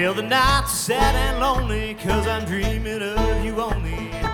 Well, the nights are sad and lonely, 'cause I'm dreaming of you only.